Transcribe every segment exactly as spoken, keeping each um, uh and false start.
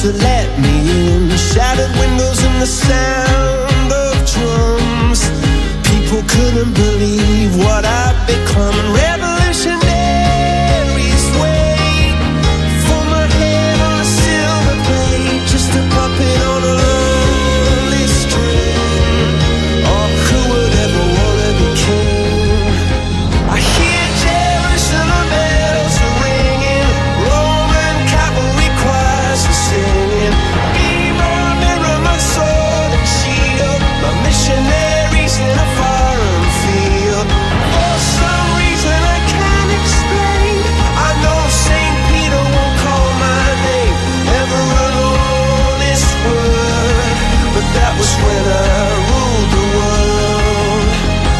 to let me in. Shattered windows and the sound of drums. People couldn't believe what I'd become. Revolutionaries wait for my head on a silver plate, just a puppet on a lonely string. Oh, who would ever wanna be king? I hear Jerusalem bells are ringing, Roman cavalry choirs are singing. Mirror, mirror, my sword and shield, my missionaries in a foreign field. For some reason I can't explain, I know Saint Peter won't call my name ever alone this word, but that was when I ruled the world.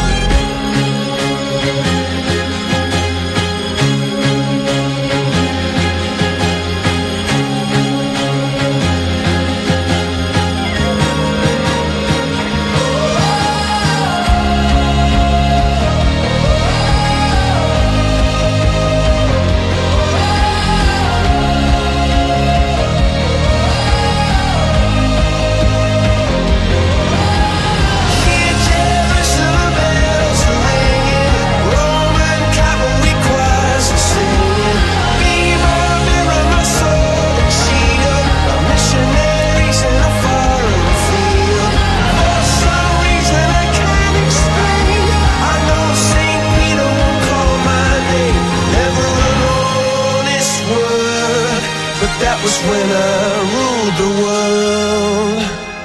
Hear Jerusalem bells are ringing, Roman cavalry choirs are singing. Mirror, mirror, my sword and shield, my missionaries in a foreign field. For some reason I can't explain, I know Saint Peter won't call my name ever alone this word, but that was when I ruled the world.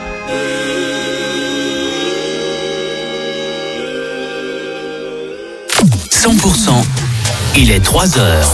cent pour cent, il est trois heures.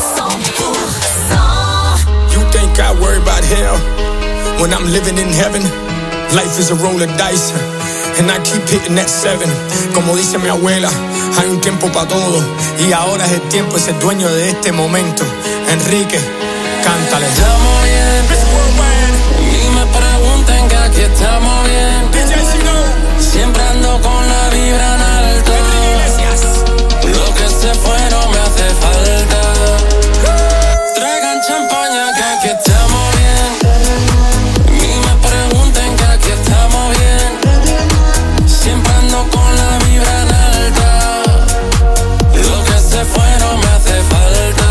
You think I worry about hell when I'm living in heaven? Life is a roll of dice and I keep hitting that seven. Como dice mi abuela, hay un tiempo para todo y ahora es el tiempo de ser dueño de este momento. Enrique, cántale. Estamos bien, ni me pregunten que aquí estamos bien. Siempre ando con la vibra en alto. Lo que se fue no me hace falta. Traigan champaña que aquí estamos bien. Ni me pregunten que aquí estamos bien. Siempre ando con la vibra en alta. Lo que se fue no me hace falta.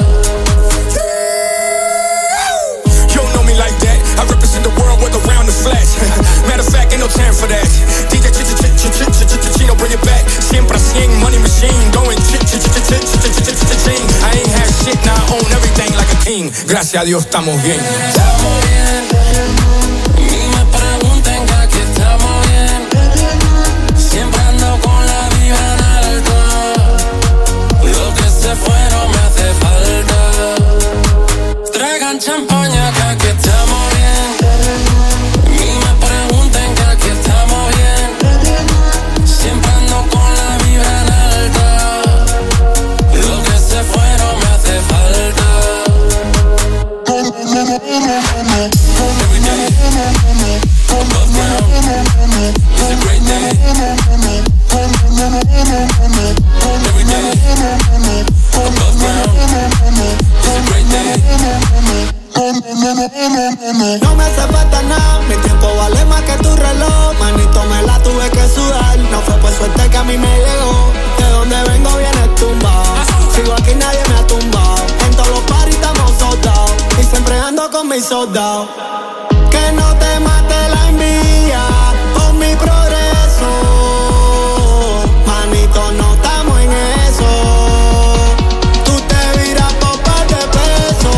You don't know me like that. I represent the world with around the flash. Matter of fact, ain't no time for that. D J Ch Ch Ch Ch Ch Ch Chino, bring it back. Siempre cien, money machine, going ch ch ch ch ch ch ch ching. I ain't had shit, now I own everything like a king. Gracias a Dios estamos bien. Estamos bien. Ni me pregunten que aquí estamos bien. Siempre ando con la vibra en alto. Lo que se fue no me hace falta. Traigan champaña que aquí estamos bien. Ni me pregunten que aquí estamos bien. Siempre ando con la vibra en alta. Lo que se fue no me hace falta. Every day, above ground, it's a great day. Every day, above ground, it's a great day. No me hace falta nada, mi tiempo vale más que tu reloj. Manito, me la tuve que sudar, no fue por suerte que a mí me llegó. De donde vengo viene tumbado, sigo aquí nadie me ha tumbado. En todos los parties estamos soldados, y siempre ando con mis soldados. Que no te mate la envidia por mi progreso. Manito, no estamos en eso. Tú te viras por par de pesos.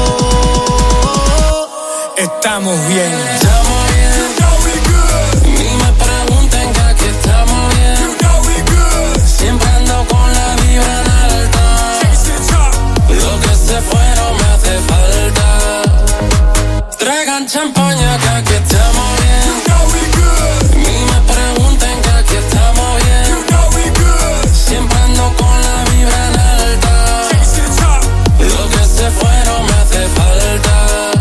Estamos bien. Estamos bien. Ni me pregunten que aquí estamos bien. Siempre ando con la vibra en alta. Lo que se fue no me hace falta. Traigan champaña que aquí estamos bien. Ni me pregunten que aquí estamos bien. Siempre ando con la vibra en alta. Lo que se fue no me hace falta.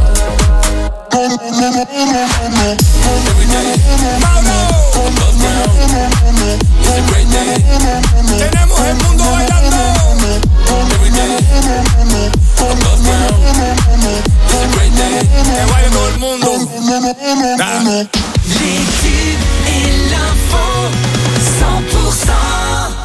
Every day, above ground, it's a great day. Tenemos el mundo bailando. Every day, above ground. It's a great day. Que baile todo el mundo. Nah. Les tubes et l'info cent pour cent.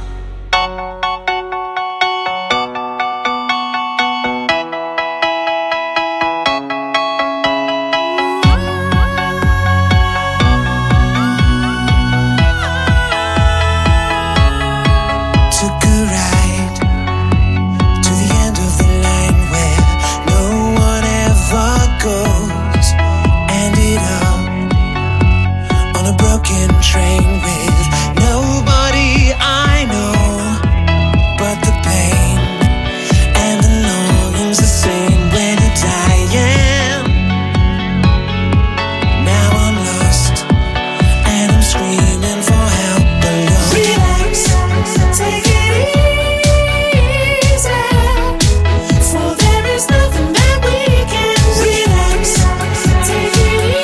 Train with nobody I know, but the pain and the longing's the same when you're dying. Now I'm lost and I'm screaming for help alone. Relax, take it easy, for there is nothing that we can. Relax, take it easy.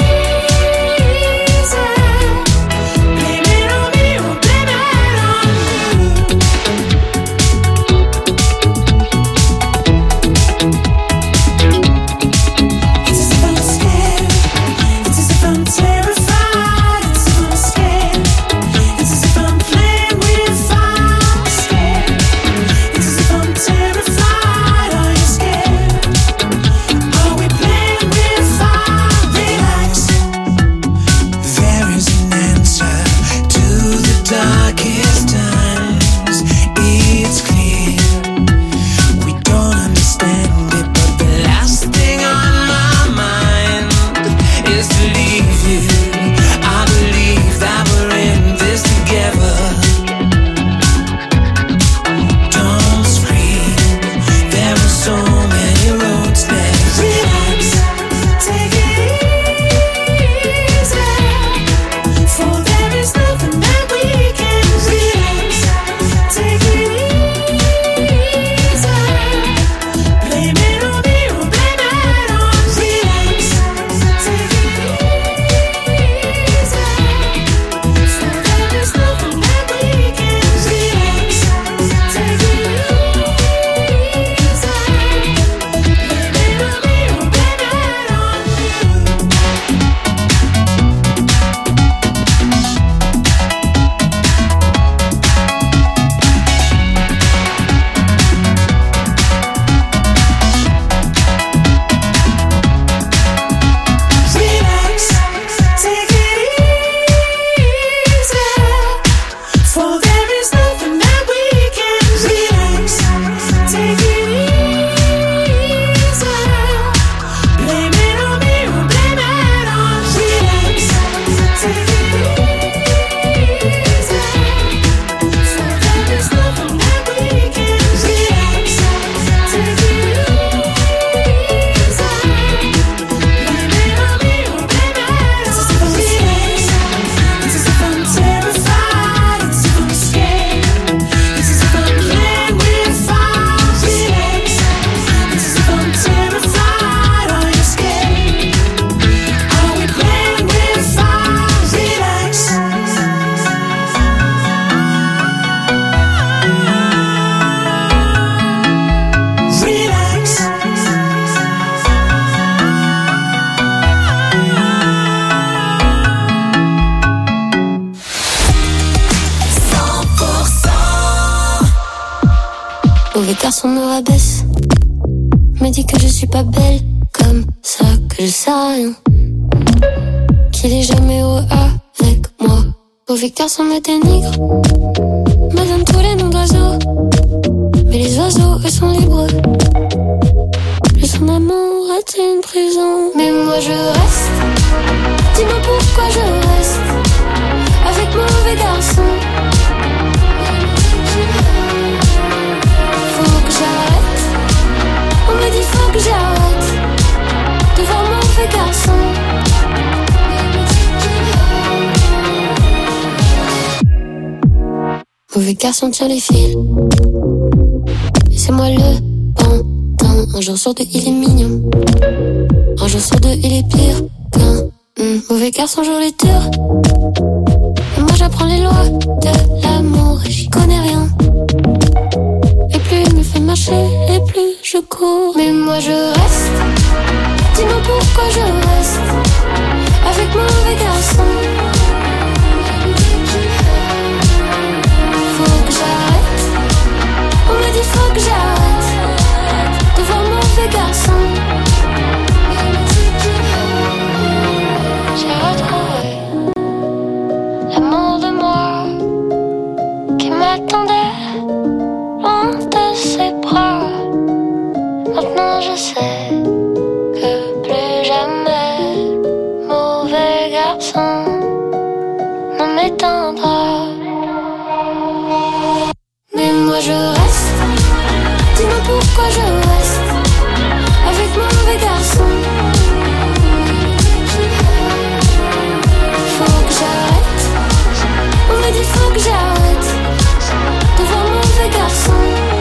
Mauvais garçon me rabaisse, me dit que je suis pas belle, comme ça que je sais rien, qu'il est jamais heureux avec moi. Mauvais garçon me dénigre, me donne tous les noms d'oiseaux, mais les oiseaux eux sont libres. Plus son amour est une prison, mais moi je reste. Dis-moi pourquoi je reste avec mauvais garçon. Faut que j'arrête. On me dit faut que j'arrête de voir mauvais garçon. Mauvais garçon tire les fils, et c'est moi le pantin. Un jour sur deux il est mignon, un jour sur deux il est pire qu'un mmh. Mauvais garçon joue les tours, et moi j'apprends les lois de l'amour et j'y connais rien. Et plus il me fait mal, marcher et plus je cours. Mais moi je reste, dis-moi pourquoi je reste avec mon mauvais garçon. Faut que j'arrête, on me dit faut que j'arrête de voir mon mauvais garçon. J'ai retrouvé l'amour de moi qui m'attendait loin de ses bras. Maintenant je sais que plus jamais mauvais garçon ne m'éteindra. Mais moi je reste, dis-moi pourquoi je reste avec mon mauvais garçon. Faut que j'arrête, on me dit faut que j'arrête de voir mon mauvais garçon.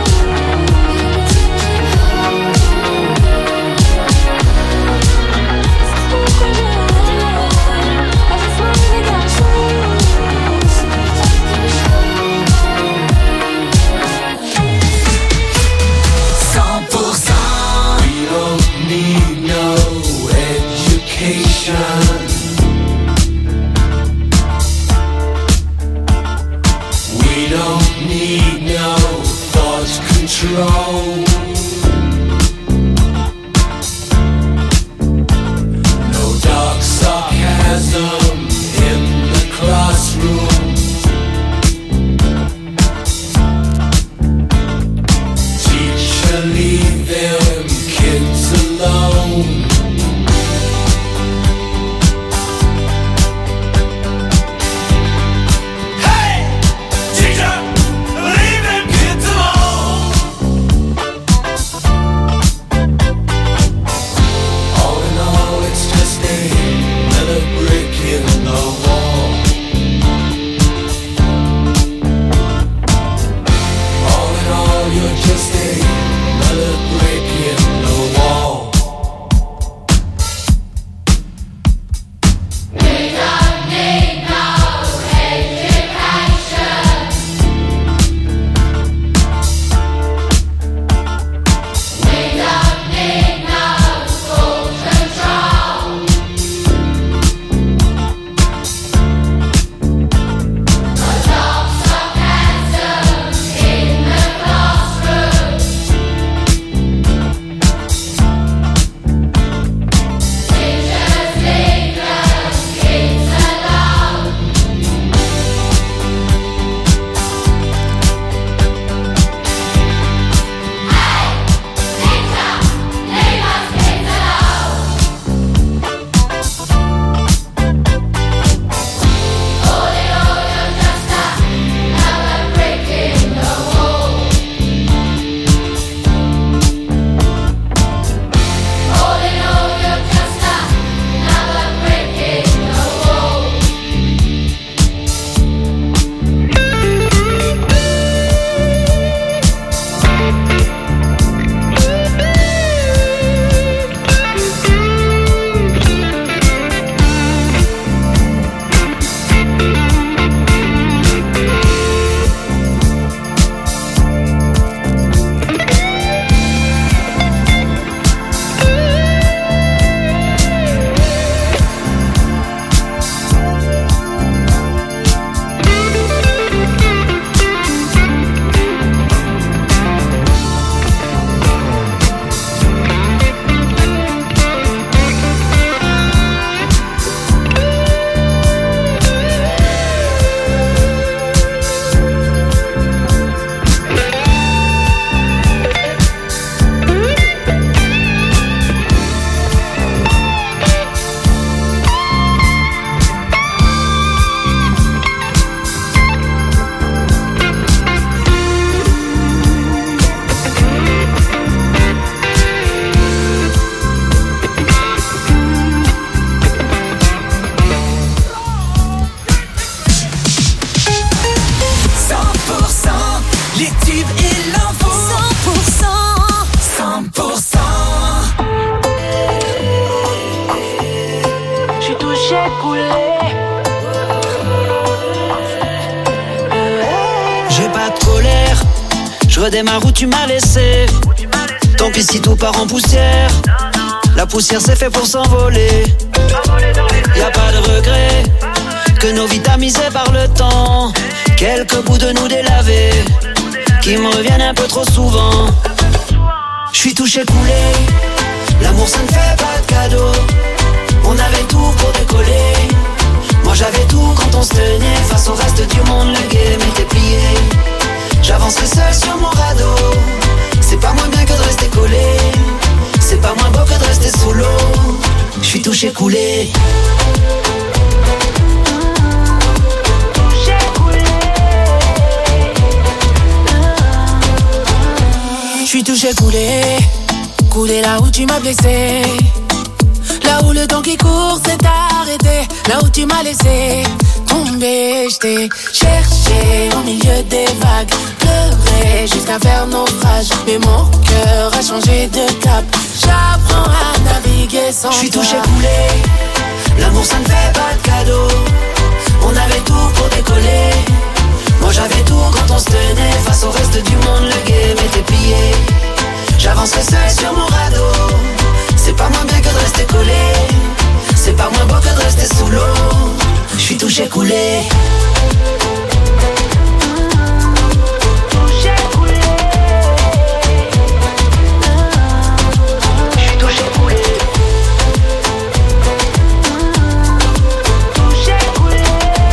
We don't need no thought control. No dark sarcasm in the classroom. Teacher, leave them kids alone. J'ai pas de colère, Je redémarre où tu m'as laissé. Tant pis si tout part en poussière. La poussière c'est fait pour s'envoler. Y a pas de regret que nos vies tamisées par le temps. Quelques bouts de nous délavés qui me reviennent un peu trop souvent. J'suis touché coulé. L'amour ça ne fait pas de cadeau. On avait tout pour décoller. Moi j'avais tout quand on se tenait. Face au reste du monde le game était plié. J'avancerai seul sur mon radeau. C'est pas moins bien que de rester collé. C'est pas moins beau que de rester sous l'eau. J'suis touché coulé. J'suis touché coulé. Coulé là où tu m'as blessé. Là où le temps qui court s'est arrêté. Là où tu m'as laissé tomber. J't'ai cherché au milieu des vagues. Pleuré jusqu'à faire naufrage. Mais mon cœur a changé de cap. J'apprends à naviguer sans. J'suis touché coulé. L'amour ça ne fait pas de cadeau. On avait tout pour décoller. Moi j'avais tout quand on se tenait. Face au reste du monde le game était plié. J'avancerai seul sur mon radeau. C'est pas moins bien que de rester collé. C'est pas moins beau que de rester sous l'eau. J'suis touché coulé. Touché coulé. J'suis touché coulé. Touché coulé.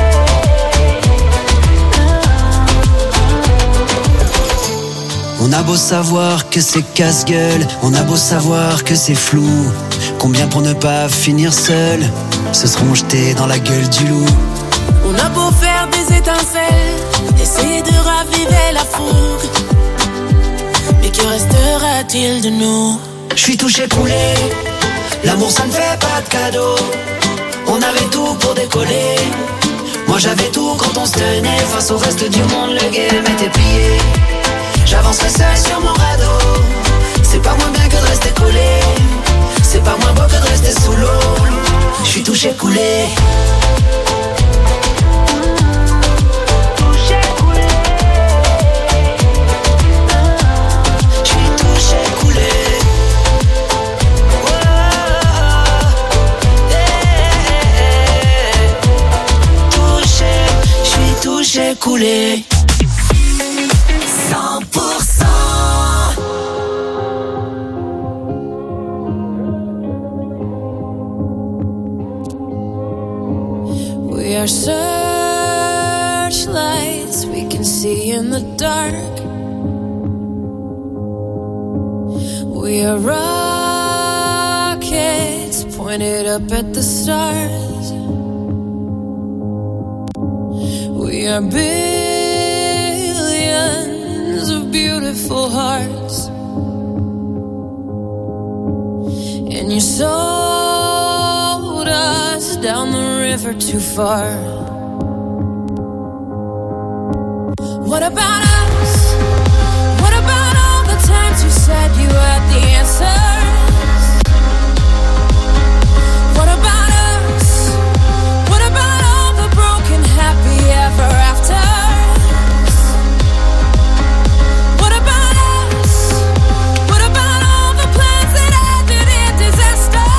On a beau savoir que c'est casse-gueule, on a beau savoir que c'est flou. Combien pour ne pas finir seul se seront jetés dans la gueule du loup. On a beau faire des étincelles, essayer de raviver la fougue. Mais que restera-t-il de nous? J'suis touché coulé. L'amour ça ne fait pas de cadeau. On avait tout pour décoller. Moi j'avais tout quand on se tenait. Face au reste du monde le game était plié. J'avancerai seul sur mon radeau. C'est pas moins bien que de rester collé. C'est pas moins beau que de rester sous l'eau. J'suis touché coulé. Touché coulé. J'suis touché coulé. Oh, yeah. Touché, j'suis touché coulé. cent pour cent. We are searchlights we can see in the dark. We are rockets pointed up at the stars. We are billions of beautiful hearts. And you sold us down the river too far. What about us? What about all the times you said you had the answers? What about us? What about all the broken happy ever afters? What about us? What about all the plans that ended in disaster?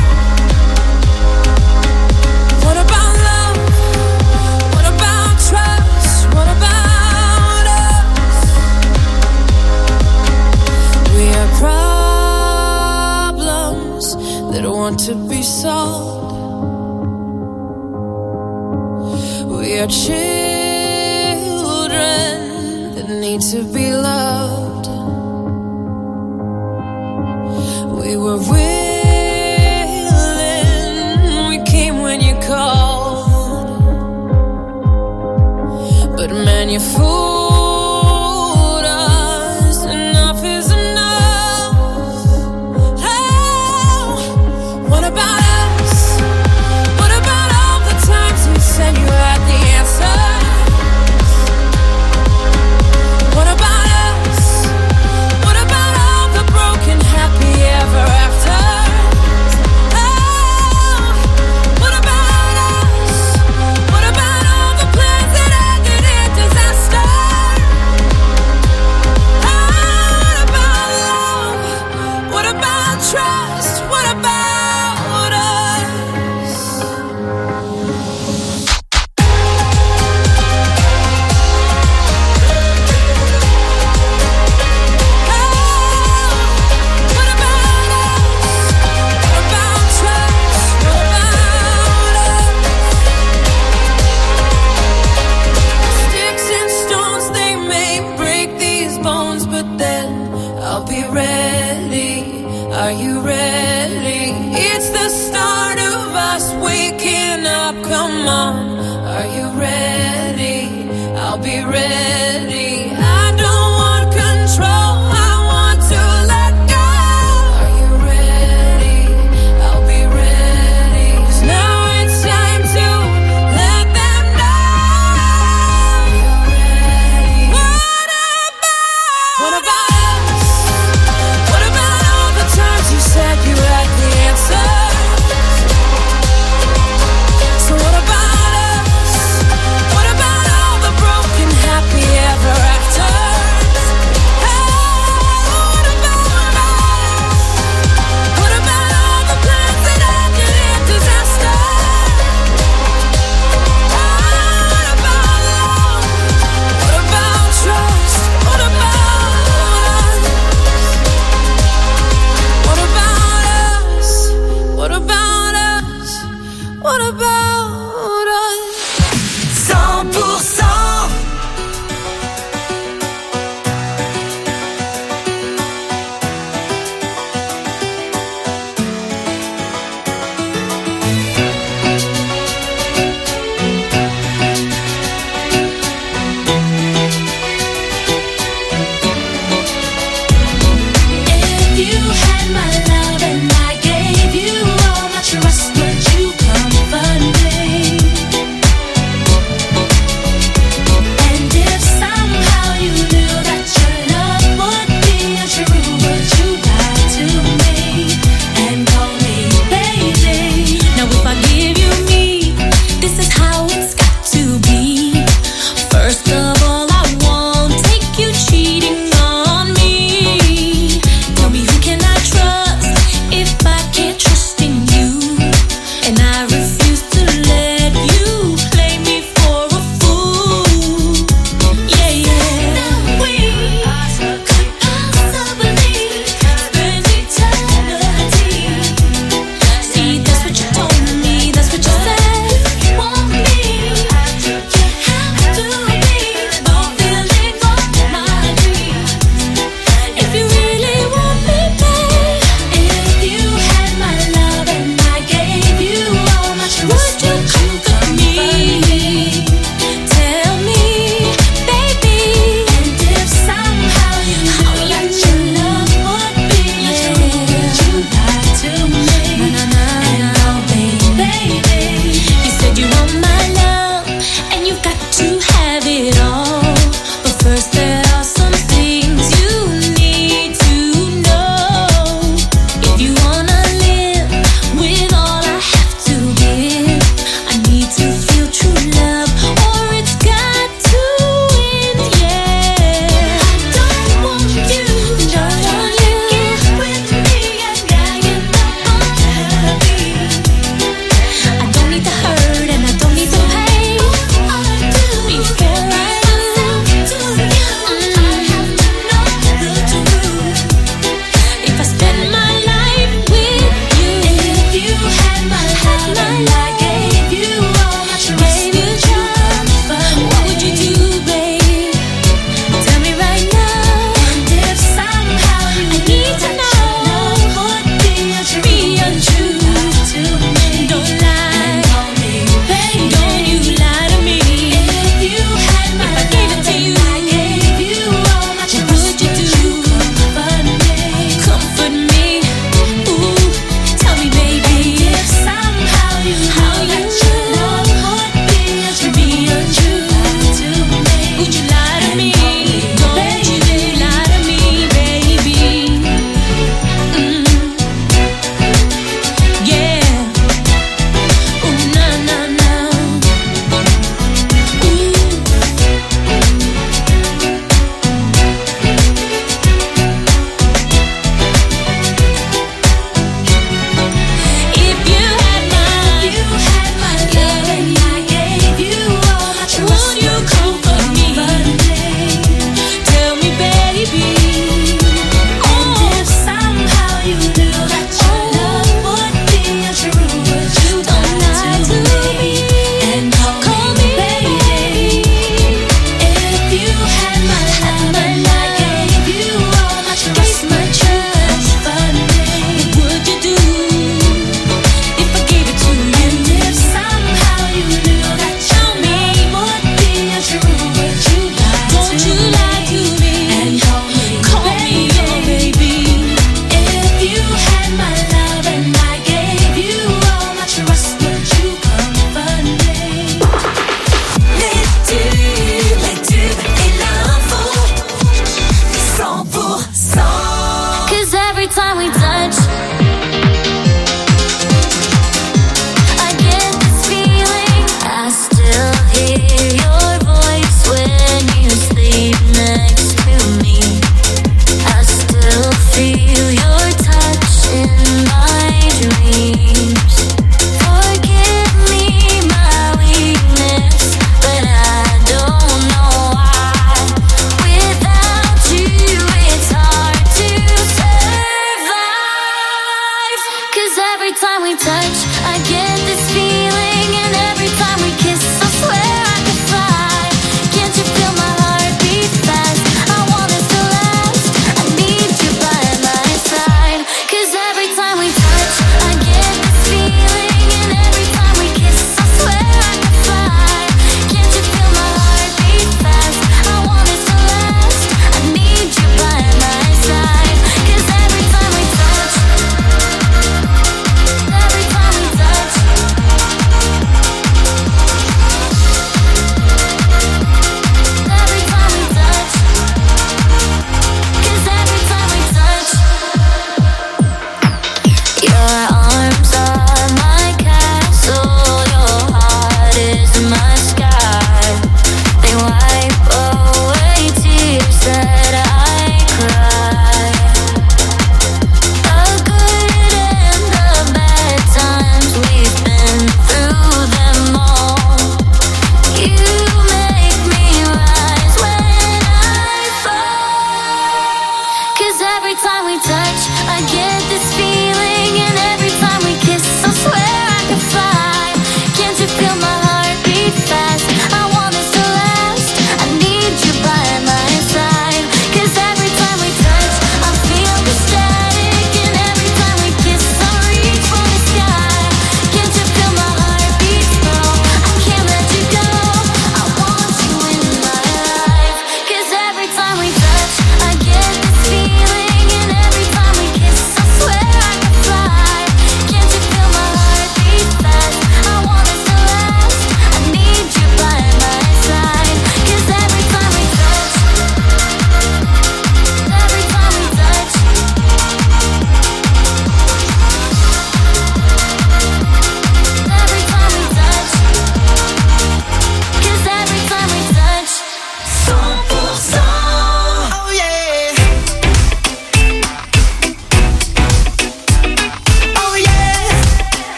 What about love? What about trust? What about us? We are problems that want to be solved. We are children that need to be loved. We were willing, we came when you called. But man, you fooled us. Enough is enough. Oh, what about us? What about all the times you said you had the answer? What about us? What about all the broken happy ever after? Oh, what about us? What about all the plans that ended in disaster? up, come on. Are you ready? I'll be ready. I don't want control, I want to let go. Are you ready? I'll be ready. 'Cause now it's time to let them know. You're ready. What about? What about us? What about all the times you said you had the answer? So what about us? What about all the broken happy ever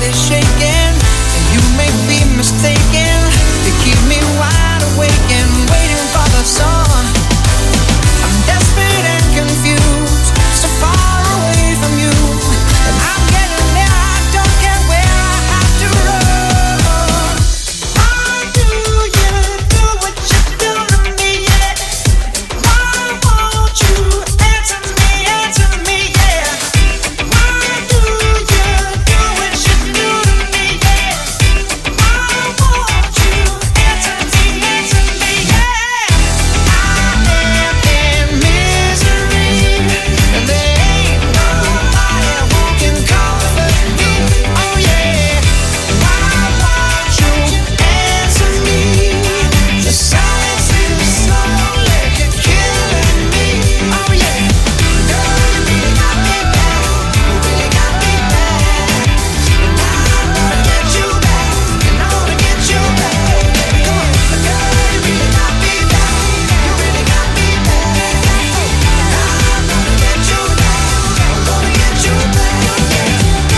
is shaking, and you may be mistaken. You keep me wide awake and waiting for the sun. I'm desperate and confused, so far away from you, and I'm getting there. I don't care where I have to run. Why do you do what you do to me? Yeah. Why won't you answer me? Answer me, yeah. Why do you do what you do to me? Yeah. Why won't you answer me? Answer me, yeah. I am in misery, and there ain't nobody who can comfort me. Oh yeah. Why won't you answer me? The silence is slowly killing me. Oh yeah. Girl, you really got me bad. You really got me bad. And I wanna get you back. And I wanna get you back. Come on. Girl, you really got me bad. You really got me bad. And I'm gonna get you back. I'm gonna get you back. Yeah.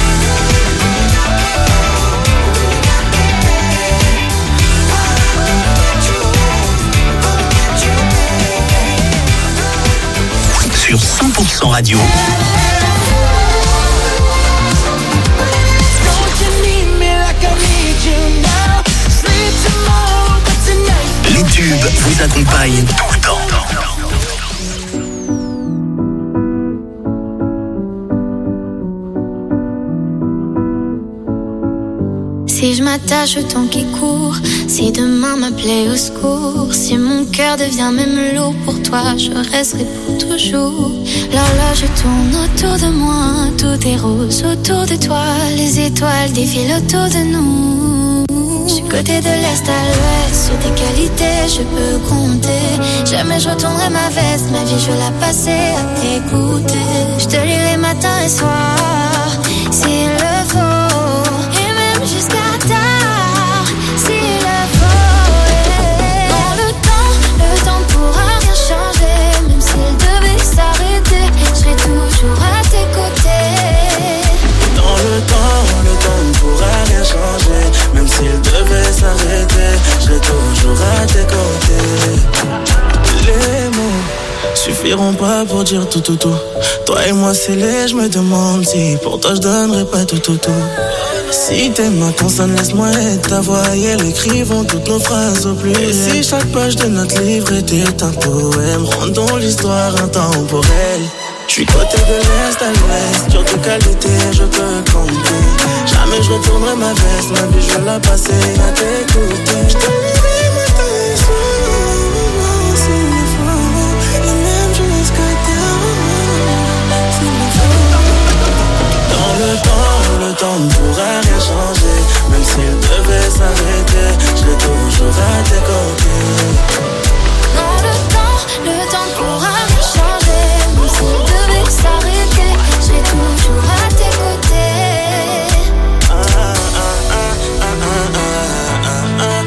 Sur cent pour cent Radio, Don't you need me like I need you now? Sleep tomorrow, but tonight. les tubes vous accompagnent tout le temps. Si je m'attache au temps qui court, si demain m'appelait au secours, si mon cœur devient même lourd pour toi, je resterai pour toujours. L'horloge tourne autour de moi, tout est rose autour de toi, les étoiles défilent autour de nous. Du côté de l'est à l'ouest, sur tes qualités je peux compter. Jamais je retournerai ma veste, ma vie je vais la passer à t'écouter. Je te lirai matin et soir, s'il le faut, et même jusqu'à tard, s'il le faut. Yeah. Dans le temps, le temps ne pourra rien changer. Même s'il devait s'arrêter, je serai toujours à tes côtés. Dans le temps, le temps ne pourra rien changer. Même s'il devait s'arrêter, je serai toujours à tes côtés. Les mots suffiront pas pour dire tout tout tout. Toi et moi c'est laid, je me demande si pour toi je donnerais pas tout tout tout. Si tes mains consonnent, laisse-moi être ta voix et elles écrivons toutes nos phrases au pluriel. Et si chaque page de notre livre était un poème, rendons l'histoire intemporelle. Je suis côté de l'est à l'ouest, sur tes qualités je peux compter. Jamais je retournerai ma veste, ma vie je vais la passer à t'écouter. Je te lirai matin et soir, s'il le faut, et même jusqu'à tard, s'il le faut. Dans le temps, le temps ne pourra rien changer. Même s'il devait s'arrêter, je serai toujours à tes côtés. Dans le temps, le temps ne pourra rien changer. Même s'il devait s'arrêter, je serai toujours à tes côtés. Ah, ah, ah, ah, ah, ah, ah, ah,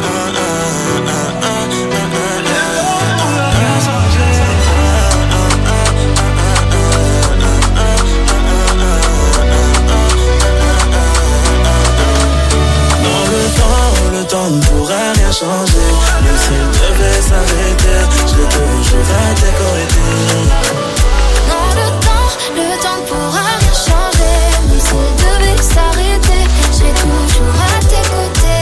le temps ne pourra rien changer. Même s'il devait s'arrêter, je serai toujours à tes côtés. Dans le temps, le temps ne pourra rien changer. Même s'il devait s'arrêter, je serai toujours à tes côtés.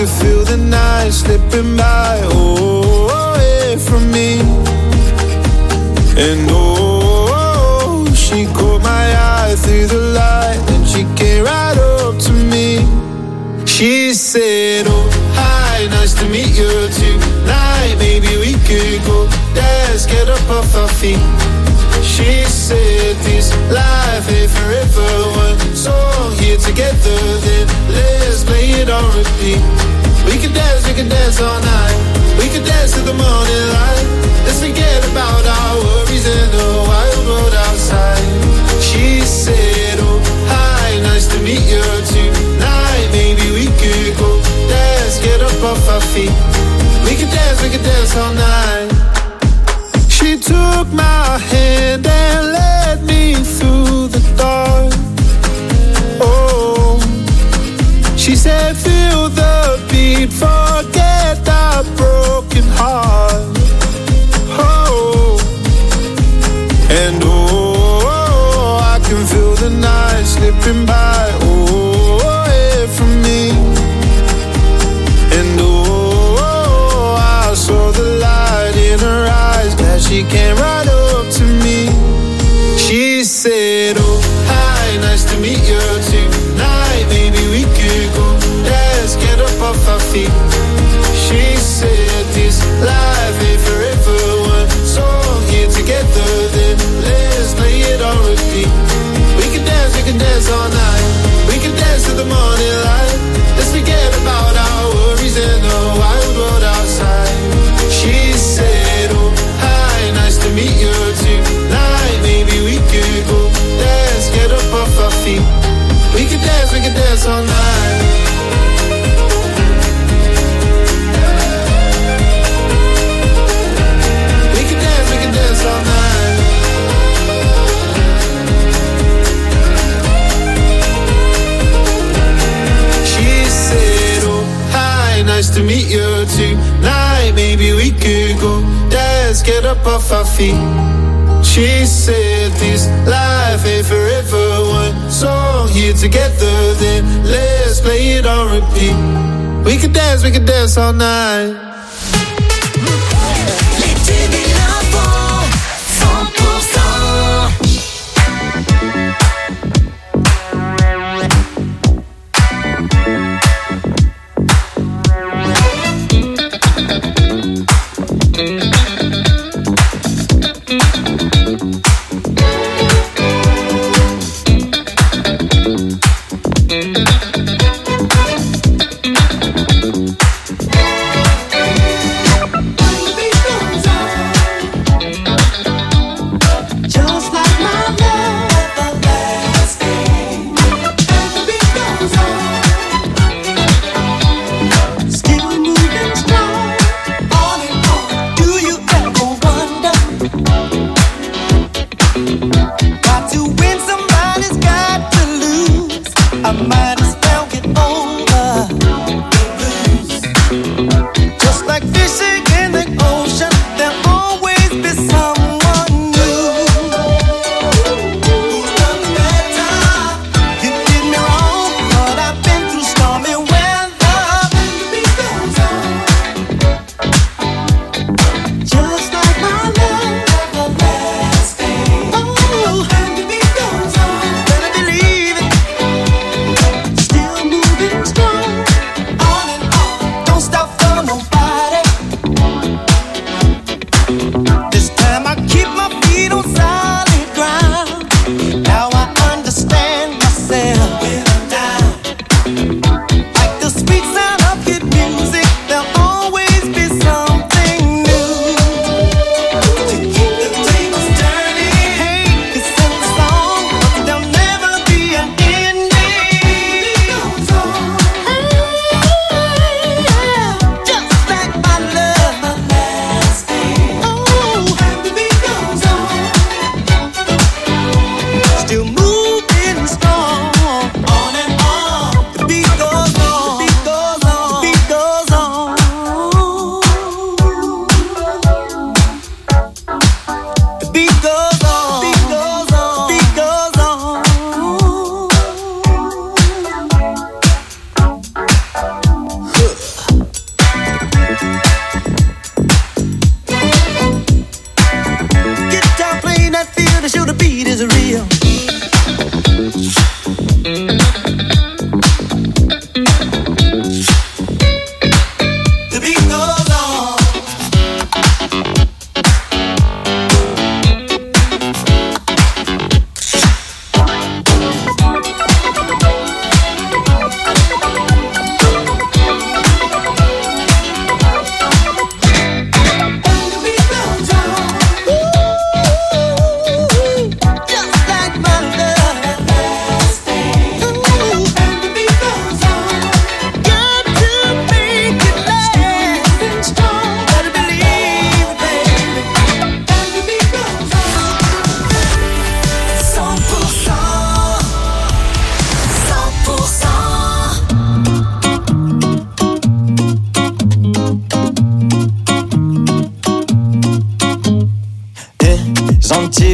could feel the night slipping by, oh, away from me. And oh, she caught my eye through the light, and she came right up to me. She said, oh, hi, nice to meet you tonight. Maybe we could go dance, get up off our feet. She said, this life ain't forever. One song here together, then let's play it on repeat. We can dance, we can dance all night. We can dance till the morning light. Let's forget about our worries in the wild world outside. She said, oh, hi, nice to meet you tonight. Maybe we could go dance, get up off our feet. We can dance, we can dance all night. She took my hand and led me through the dark. Oh, she said, feel the beat, forget that broken heart. Oh, and oh, I can feel the night slipping by, oh, away from me. And oh, I saw the light in her eyes, glad she came right up to me. She said, oh, hi, nice to meet you tonight. Maybe we could go dance, get up off our feet. She said, this life ain't forever. One song here together, then let's play it on repeat. We can dance, we can dance all night. We can dance till the morning light. Let's forget about our worries in the wild world outside. She said, oh, hi, nice to meet you tonight. Maybe we could go dance, get up off our feet. We can dance, we can dance all night. We can dance, we can dance all night. She said, oh, hi, nice to meet you tonight. Maybe we could go dance, get up off our feet. She said, this life ain't forever. One song here together, then let's play it on repeat. We can dance, we can dance all night. Les tubes et l'info, cent pour cent.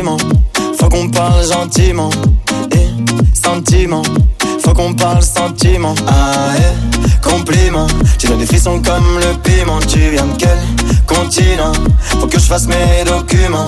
sentiment, faut qu'on parle gentiment. Et sentiment, faut qu'on parle sentiment. Ah eh, compliment, tu donnes des frissons comme le piment. Tu viens de quel continent? Faut que je fasse mes documents.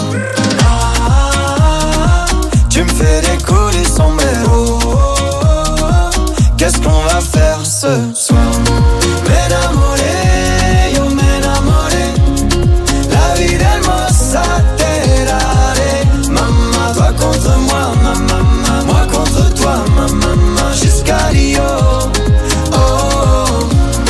Ah, tu me fais décoller sombrero. Qu'est-ce qu'on va faire ce soir? M'enamoré, yo m'enamoré. La vida hermosa te daré. Maman, toi contre moi, maman, moi contre toi, maman, jusqu'à Rio. Oh, oh.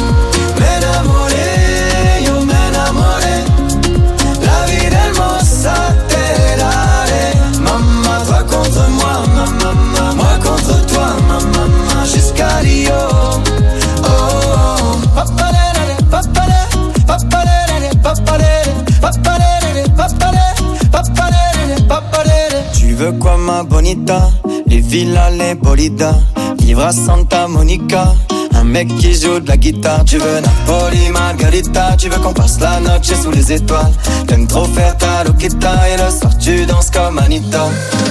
M'enamoré, yo m'enamoré. La vida hermosa te daré. Maman, toi contre moi, maman, moi contre toi, maman, jusqu'à Rio. Oh, oh. Papalere, papalere, papalere, papalere, papalere, papalere, papalere, papalere. Tu veux quoi ma bonita? Les villas, les bolidas, vivre à Santa Monica. Un mec qui joue de la guitare. Tu veux Napoli, Margarita. Tu veux qu'on passe la noche sous les étoiles. T'aimes trop faire ta loquita. Et le soir tu danses comme Anita.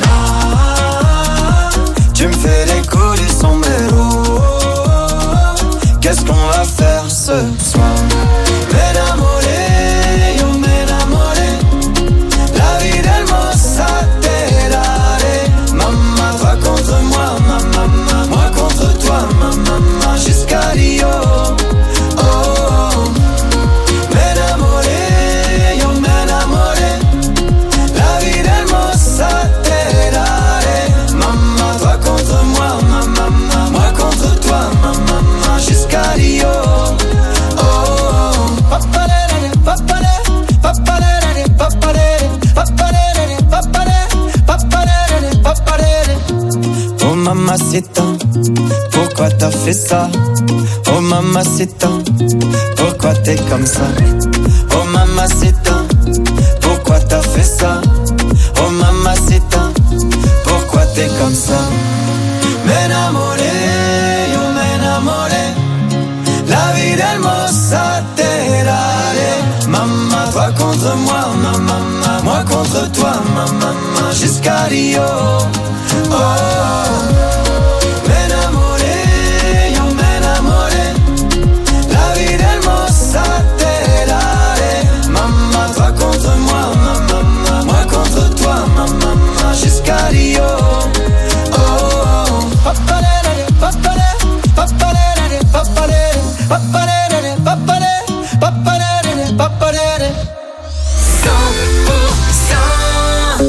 Ah, tu me fais des coups du sombrero. Qu'est-ce qu'on va faire ce soir? M'enamoré, yo m'enamoré. La vida hermosa te daré. Maman, toi contre moi, maman, moi contre toi, maman, jusqu'à Rio. Oh, oh. M'enamoré, yo m'enamoré. La vida hermosa te daré. Maman, toi contre moi, maman, moi contre toi, maman, jusqu'à Rio. Oh, oh. Papalere, papalere, papalere, papalere, papalere, papalere, papalere, papalere. Oh mamacita, pourquoi t'as fait ça? Oh mamacita, pourquoi t'es comme ça? Oh mamacita, pourquoi t'as fait ça? Oh mamacita, pourquoi t'es comme ça? M'enamoré, yo m'enamoré. La vida hermosa te daré. Maman, toi contre moi, maman, moi contre toi, maman, jusqu'à Rio. Oh, oh. M'enamoré, yo m'enamoré. La vida hermosa te daré. Maman, toi contre moi, maman, moi contre toi, maman, jusqu'à Rio. Oh, oh. Papalere, papalere, papalere, papalere, papalere, papalere, papalere, papalere. cent pour cent.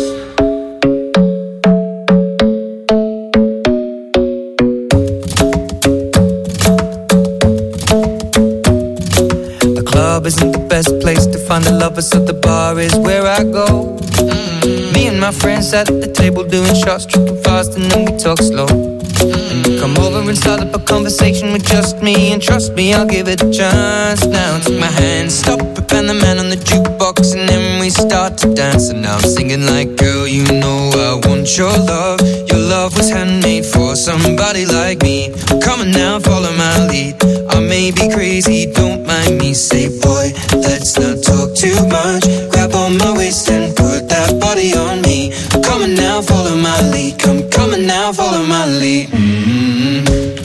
The club isn't the best place to find a lover, so the bar is where I go. Mm-hmm. Me and my friends at the table doing shots, tripping fast, and then we talk slow. And you come over and start up a conversation with just me, and trust me, I'll give it a chance. Now take my hand, stop it, and the man on the jukebox, and then we start to dance. And now I'm singing like, girl, you know I want your love. Your love was handmade for somebody like me. Come on now, follow my lead. I may be crazy, don't mind me. Say, boy, let's not talk too much. Grab on my waist and put that body on me. Come on now, follow my lead. Come, come on now, follow my lead. Mm-hmm.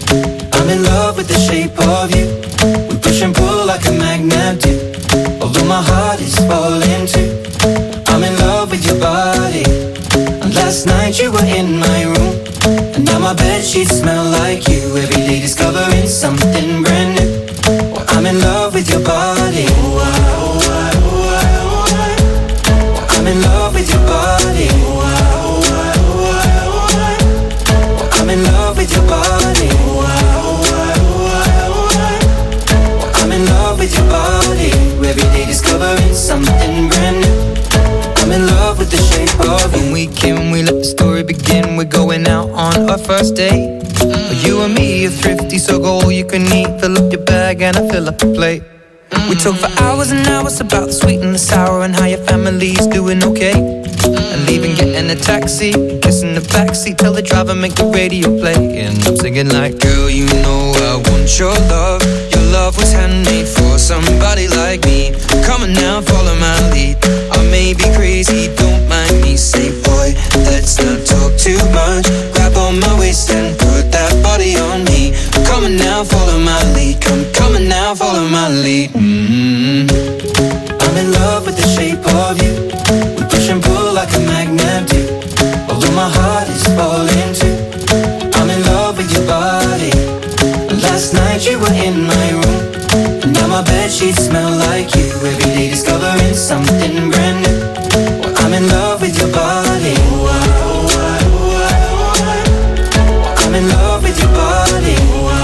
I'm in love with the shape of you. We push and pull like a magnet do. Although my heart is falling too. I'm in love with your body. And last night you were in my room. And now my bedsheets smell like you. Every day discovering something brand new. Well, I'm in love with your body. Oh, I, oh, I, oh, I, oh, I. Well, I'm in love with your body. Oh, I, oh, I, oh, I, oh, I. Well, I'm in love with your body. Oh, I, oh, I, oh, I, oh, I. Well, I'm in love with your body. Every day discovering something brand new. I'm in love with the shape of you. When we came, we let the story begin. We're going out on our first date. Mm. You and me are thrifty, so go all you can eat. Fill up your bag and I fill up the plate. Mm. We talk for hours and hours about the sweet and the sour and how your family's doing okay. Mm. And leaving, getting a taxi, kissing the backseat, tell the driver make the radio play. And I'm singing like, girl, you know I want your love. Your love was handmade for somebody like me. Come on now, follow my lead. I may be crazy, don't mind me. Say, boy, my lead. Come, come on now, follow my lead. Mm-hmm. I'm in love with the shape of you. We push and pull like a magnet do. Although my heart is falling too. I'm in love with your body. Last night you were in my room, and now my bedsheets smell like you. Every day discovering something brand new. Well, I'm in love with your body. I'm in love with your body.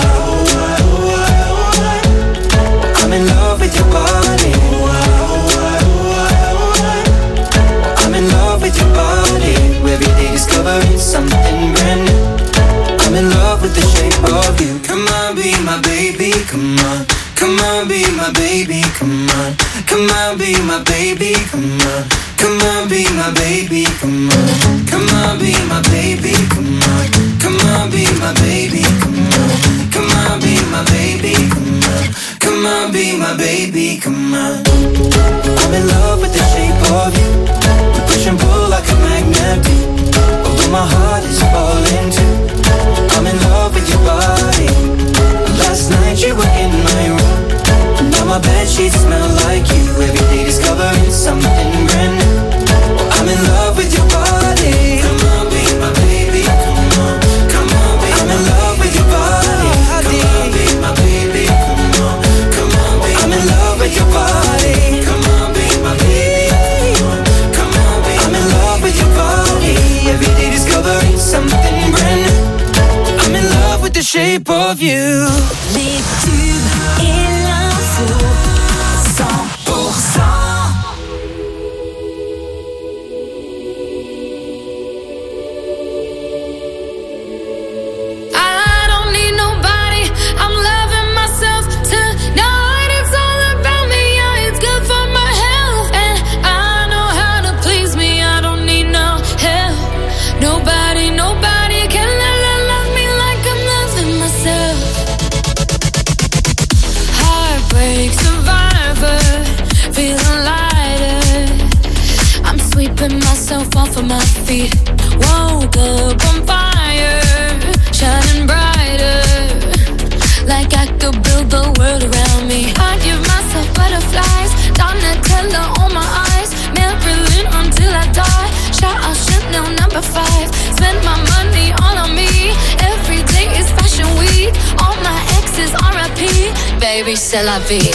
I'm in love with your body. I'm in love with your body. Every day discovering something brand new. I'm in love with the shape of you. Come on, be my baby, come on. Come on, be my baby, come on. Come on, be my baby, come on. Come on, be my baby, come on. Come on, be my baby, come on. Come on, be my baby, come on. Come on, be my baby, come on. Come on, be my baby, come on. I'm in love with the shape of you. We push and pull like a magnet do. Although my heart is falling too. I'm in love with your body. Last night you were in my room, now my bedsheets smell like you. Every day discovering something brand new. I'm in love with your body. Come on, be my baby. Come on, come on, be I'm in love with your body. Come on, be my baby. Come on, come on, be I'm in love with your body. Come on, be my baby. Come on, come on, be I'm in love with your body. Every day discovering something brand new. I'm in love with the shape of you. Les tubes et l'info cent pour cent. I don't need nobody, I'm loving myself tonight. It's all about me, yeah, it's good for my health. And I know how to please me, I don't need no help. Nobody, nobody can love, love me like I'm loving myself. Heartbreak survivor, feeling lighter. I'm sweeping myself off of my feet. Woke up on fire, shining brighter, like I could build the world around me. I give myself butterflies, Donatella on my eyes, Marilyn until I die. Shout out Chanel number five, spend my money all on me. Every day is fashion week, all my exes R I P. Baby, c'est la vie.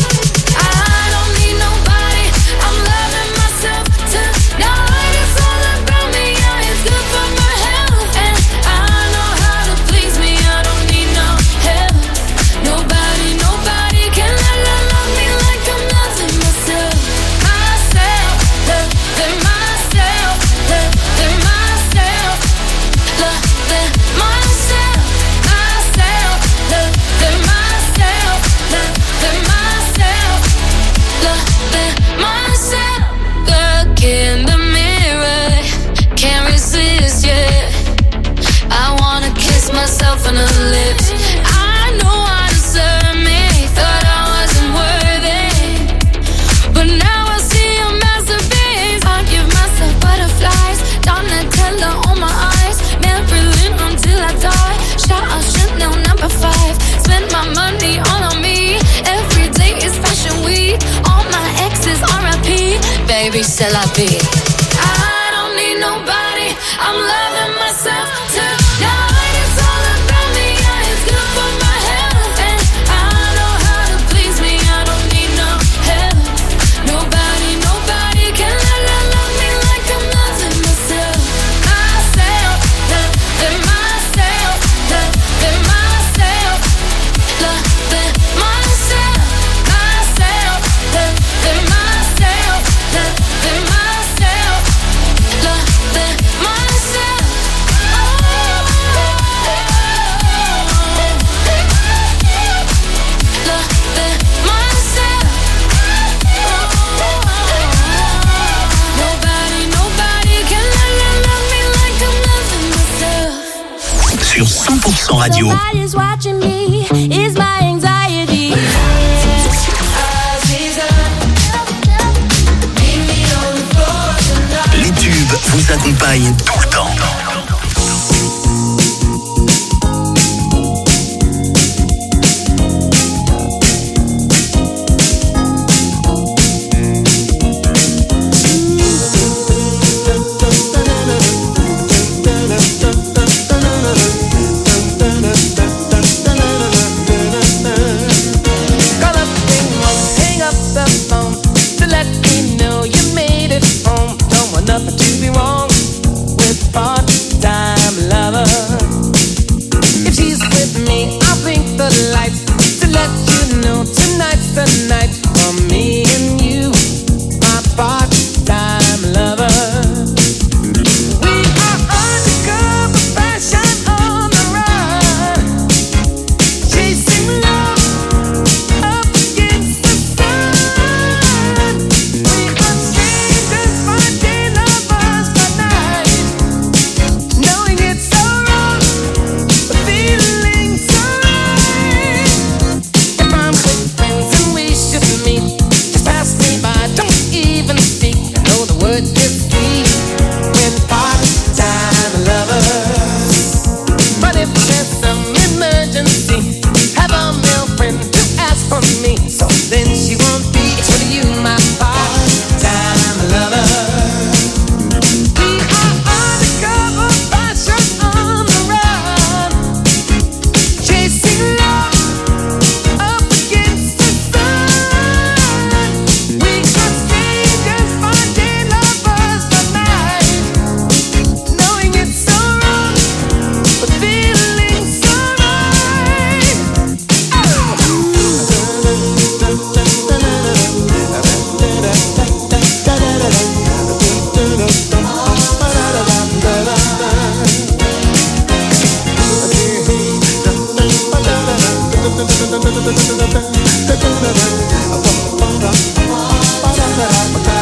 I don't need nobody, I'm loving myself tonight. It's all about me, yeah, it's good for my health. And I know how to please me, I don't need no help. Nobody, nobody can love, love, love me like I'm loving myself. Myself, loving myself, loving myself, loving myself, myself, loving myself, loving myself, loving myself. Look in the mirror, can't resist, yeah. I wanna kiss myself on the lips. I know I deserve me, thought I wasn't worthy, but now I see a masterpiece. I give myself butterflies, Donatella on my eyes, Marilyn until I die. Shout out Chanel number five, spend my money all on me. Every day is fashion week, all my exes R I P. Baby, c'est la vie. I don't need nobody, I'm loving myself tonight. It's all about me, yeah, it's good for my health. And I know how to please me, I don't need no help. Nobody, nobody can love, love, love me like I'm loving myself. Myself, loving myself, loving myself, loving myself, myself, loving myself, loving myself, loving myself. Loving myself. Nobody, nobody can love, love, love me like I'm loving myself. Sur cent pour cent Radio. Nobody's watching me, is my anxiety. Les tubes vous accompagnent tout le temps. da da da da da da.